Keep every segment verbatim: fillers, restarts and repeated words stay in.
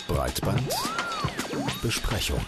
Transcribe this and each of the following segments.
Breitbandbesprechung.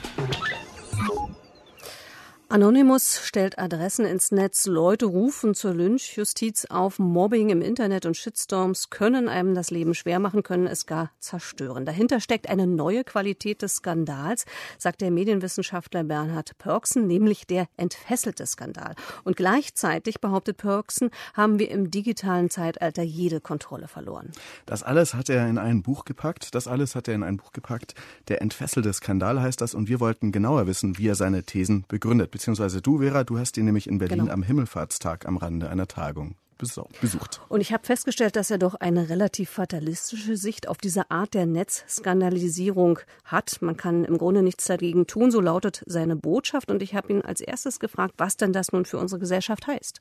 Anonymous stellt Adressen ins Netz, Leute rufen zur Lynchjustiz auf, Mobbing im Internet und Shitstorms können einem das Leben schwer machen, können es gar zerstören. Dahinter steckt eine neue Qualität des Skandals, sagt der Medienwissenschaftler Bernhard Pörksen, nämlich der entfesselte Skandal. Und gleichzeitig, behauptet Pörksen, haben wir im digitalen Zeitalter jede Kontrolle verloren. Das alles hat er in ein Buch gepackt, das alles hat er in ein Buch gepackt. Der entfesselte Skandal heißt das und wir wollten genauer wissen, wie er seine Thesen begründet. Beziehungsweise du, Vera, du hast ihn nämlich in Berlin genau. am Himmelfahrtstag am Rande einer Tagung besucht. Und ich habe festgestellt, dass er doch eine relativ fatalistische Sicht auf diese Art der Netzskandalisierung hat. Man kann im Grunde nichts dagegen tun, so lautet seine Botschaft. Und ich habe ihn als erstes gefragt, was denn das nun für unsere Gesellschaft heißt.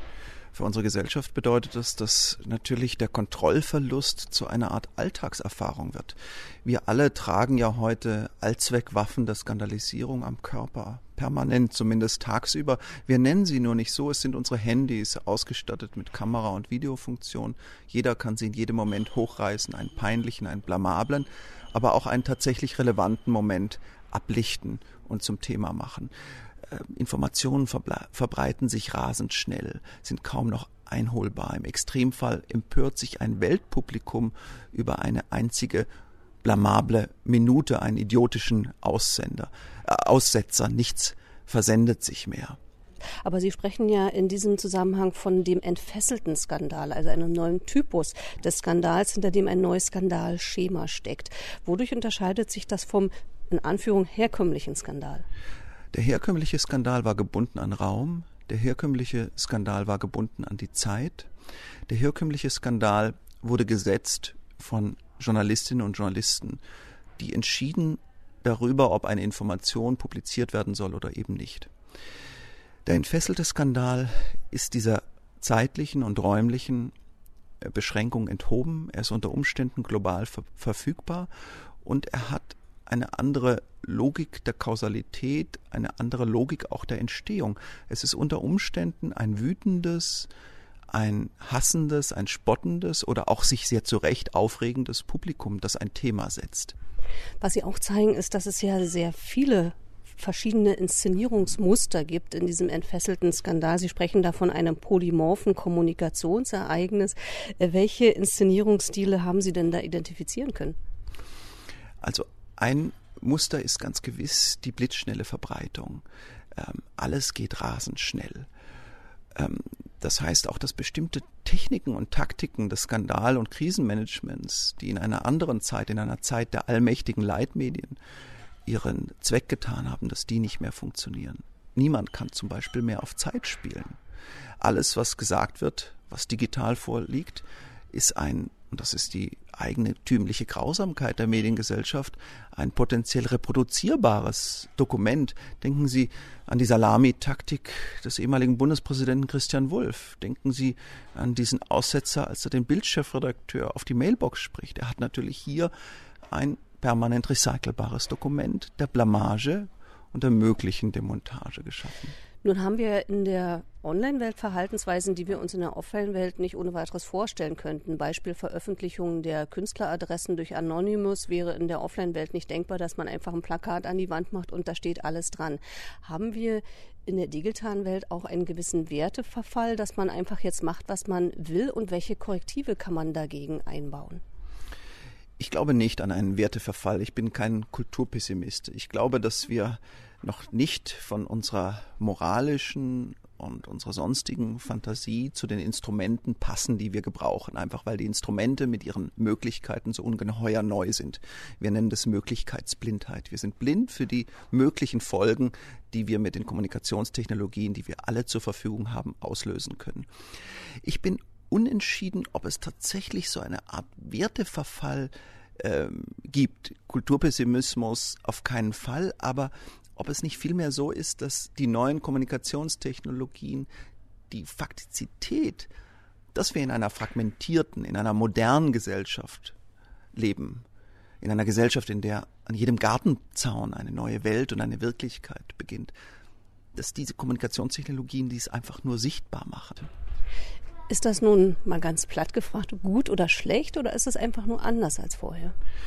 Für unsere Gesellschaft bedeutet es, dass natürlich der Kontrollverlust zu einer Art Alltagserfahrung wird. Wir alle tragen ja heute Allzweckwaffen der Skandalisierung am Körper, permanent, zumindest tagsüber. Wir nennen sie nur nicht so, es sind unsere Handys ausgestattet mit Kamera- und Videofunktion. Jeder kann sie in jedem Moment hochreißen, einen peinlichen, einen blamablen, aber auch einen tatsächlich relevanten Moment ablichten und zum Thema machen. Informationen verble- verbreiten sich rasend schnell, sind kaum noch einholbar. Im Extremfall empört sich ein Weltpublikum über eine einzige blamable Minute, einen idiotischen Aussender, äh, Aussetzer. Nichts versendet sich mehr. Aber Sie sprechen ja in diesem Zusammenhang von dem entfesselten Skandal, also einem neuen Typus des Skandals, hinter dem ein neues Skandalschema steckt. Wodurch unterscheidet sich das vom, in Anführung, herkömmlichen Skandal? Der herkömmliche Skandal war gebunden an Raum, der herkömmliche Skandal war gebunden an die Zeit. Der herkömmliche Skandal wurde gesetzt von Journalistinnen und Journalisten, die entschieden darüber, ob eine Information publiziert werden soll oder eben nicht. Der entfesselte Skandal ist dieser zeitlichen und räumlichen Beschränkung enthoben. Er ist unter Umständen global ver- verfügbar und er hat eine andere Logik der Kausalität, eine andere Logik auch der Entstehung. Es ist unter Umständen ein wütendes, ein hassendes, ein spottendes oder auch sich sehr zu Recht aufregendes Publikum, das ein Thema setzt. Was Sie auch zeigen, ist, dass es ja sehr viele verschiedene Inszenierungsmuster gibt in diesem entfesselten Skandal. Sie sprechen da von einem polymorphen Kommunikationsereignis. Welche Inszenierungsstile haben Sie denn da identifizieren können? Also ein Muster ist ganz gewiss die blitzschnelle Verbreitung. Ähm, alles geht rasend schnell. Ähm, das heißt auch, dass bestimmte Techniken und Taktiken des Skandal- und Krisenmanagements, die in einer anderen Zeit, in einer Zeit der allmächtigen Leitmedien ihren Zweck getan haben, dass die nicht mehr funktionieren. Niemand kann zum Beispiel mehr auf Zeit spielen. Alles, was gesagt wird, was digital vorliegt, ist ein, und das ist die eigentümliche Grausamkeit der Mediengesellschaft, ein potenziell reproduzierbares Dokument. Denken Sie an die Salamitaktik des ehemaligen Bundespräsidenten Christian Wulff. Denken Sie an diesen Aussetzer, als er den Bild-Chefredakteur auf die Mailbox spricht. Er hat natürlich hier ein permanent recycelbares Dokument der Blamage und der möglichen Demontage geschaffen. Nun haben wir in der Online-Welt Verhaltensweisen, die wir uns in der Offline-Welt nicht ohne weiteres vorstellen könnten. Beispiel Veröffentlichung der Künstleradressen durch Anonymous wäre in der Offline-Welt nicht denkbar, dass man einfach ein Plakat an die Wand macht und da steht alles dran. Haben wir in der digitalen Welt auch einen gewissen Werteverfall, dass man einfach jetzt macht, was man will, und welche Korrektive kann man dagegen einbauen? Ich glaube nicht an einen Werteverfall. Ich bin kein Kulturpessimist. Ich glaube, dass wir noch nicht von unserer moralischen und unserer sonstigen Fantasie zu den Instrumenten passen, die wir gebrauchen. Einfach weil die Instrumente mit ihren Möglichkeiten so ungeheuer neu sind. Wir nennen das Möglichkeitsblindheit. Wir sind blind für die möglichen Folgen, die wir mit den Kommunikationstechnologien, die wir alle zur Verfügung haben, auslösen können. Ich bin unentschieden, ob es tatsächlich so eine Art Werteverfall äh, gibt. Kulturpessimismus auf keinen Fall, aber ob es nicht vielmehr so ist, dass die neuen Kommunikationstechnologien die Faktizität, dass wir in einer fragmentierten, in einer modernen Gesellschaft leben, in einer Gesellschaft, in der an jedem Gartenzaun eine neue Welt und eine Wirklichkeit beginnt, dass diese Kommunikationstechnologien dies einfach nur sichtbar machen. Ist das nun mal ganz platt gefragt gut oder schlecht, oder ist es einfach nur anders als vorher?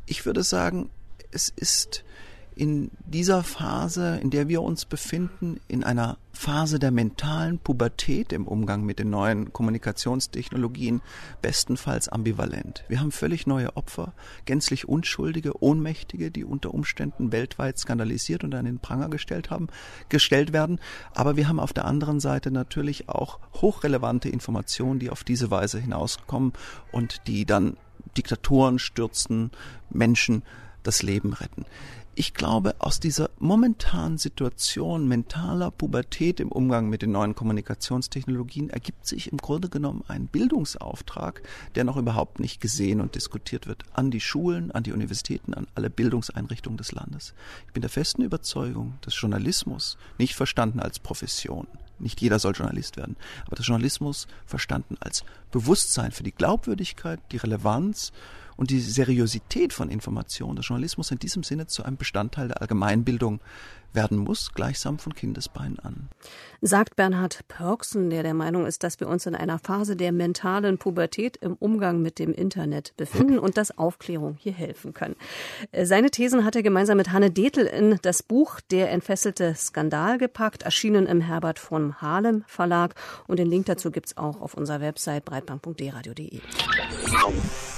Ich würde sagen, es ist in dieser Phase, in der wir uns befinden, in einer Phase der mentalen Pubertät im Umgang mit den neuen Kommunikationstechnologien, bestenfalls ambivalent. Wir haben völlig neue Opfer, gänzlich Unschuldige, Ohnmächtige, die unter Umständen weltweit skandalisiert und an den Pranger gestellt haben, gestellt werden. Aber wir haben auf der anderen Seite natürlich auch hochrelevante Informationen, die auf diese Weise hinauskommen und die dann Diktaturen stürzen, Menschen das Leben retten. Ich glaube, aus dieser momentanen Situation mentaler Pubertät im Umgang mit den neuen Kommunikationstechnologien ergibt sich im Grunde genommen ein Bildungsauftrag, der noch überhaupt nicht gesehen und diskutiert wird, an die Schulen, an die Universitäten, an alle Bildungseinrichtungen des Landes. Ich bin der festen Überzeugung, dass Journalismus, nicht verstanden als Profession, nicht jeder soll Journalist werden, aber dass Journalismus verstanden als Bewusstsein für die Glaubwürdigkeit, die Relevanz und die Seriosität von Informationen, dass Journalismus in diesem Sinne zu einem Bestandteil der Allgemeinbildung werden muss, gleichsam von Kindesbeinen an. Sagt Bernhard Pörksen, der der Meinung ist, dass wir uns in einer Phase der mentalen Pubertät im Umgang mit dem Internet befinden und dass Aufklärung hier helfen kann. Seine Thesen hat er gemeinsam mit Hanne Dethl in das Buch Der entfesselte Skandal gepackt, erschienen im Herbert von Halem Verlag. Und den Link dazu gibt's auch auf unserer Website breitband punkt d radio punkt d e.